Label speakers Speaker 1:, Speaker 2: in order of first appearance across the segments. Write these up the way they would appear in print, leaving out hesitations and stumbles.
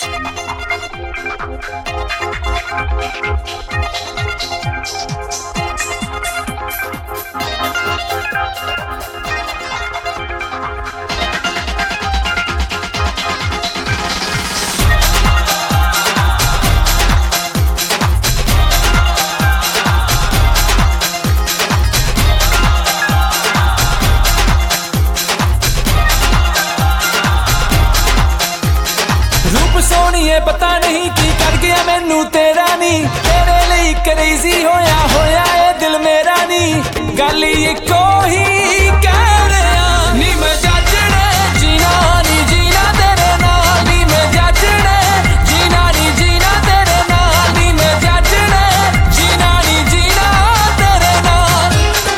Speaker 1: सोनिए पता नहीं की कर गया मैनू तेरा नी, तेरे लिए क्रेजी होया होया ए दिल मेरा नी। गल इको ही कह रहा नी मैं जजने जीना नी जीना तेरे नाल नी मैं जजने जीना नी जीना तेरे नाल नी मैं जजने जीना नी जीना तेरे नाल।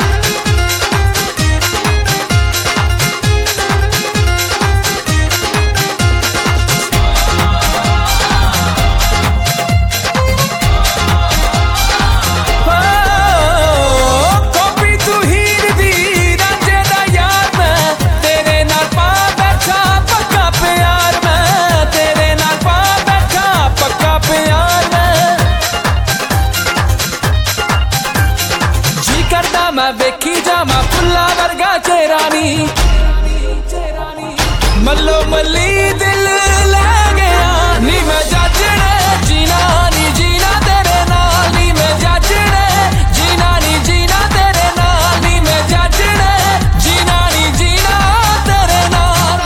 Speaker 1: मैं वेखी जामा फुल्ला वर्गा चेहरा नी, मल्लो मल्ली दिल ले गया नी मैं जजने जीना नी जीना तेरे नाल नी मैं जजने जीना नी जीना तेरे नाल नी मैं जजने जीना नी जीना तेरे नाल।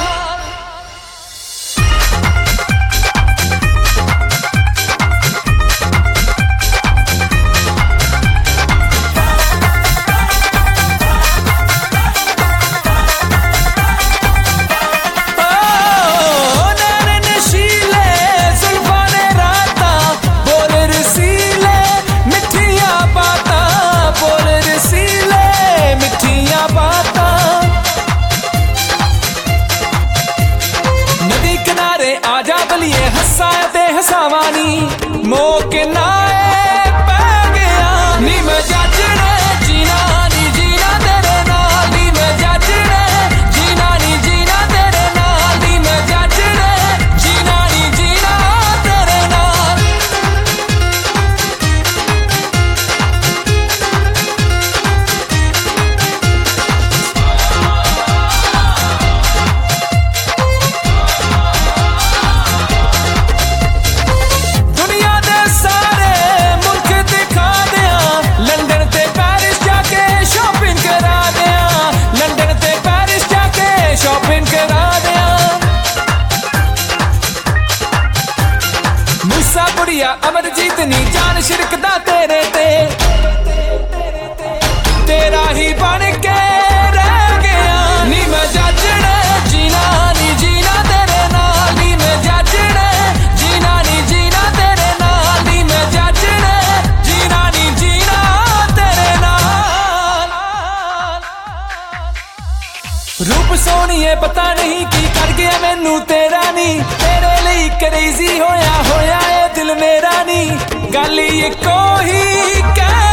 Speaker 1: आजा बलिए हसा ते हसावानी मौके नाए पै गया नी मैं जजने जीना नी जीना तेरे नाल नी मैं जजने जीना नी जीना तेरे नाल नी मैं जजने जीना नी जीना तेरे नाल। अमरजीत नी जान शिरकदा तेरे ते, तेरा ही बन के रह गया नी मैं जजने जीना नी जीना तेरे नाल नी मैं जजने जीना नी जीना तेरे नाल नी मैं जजने जीना नी जीना तेरे नाल। रूप सोनिए पता नहीं की कर गया मैनू तेरा नी, तेरे लिए क्रेजी होया होया ए दिल मेरा नी। गल इको ही कह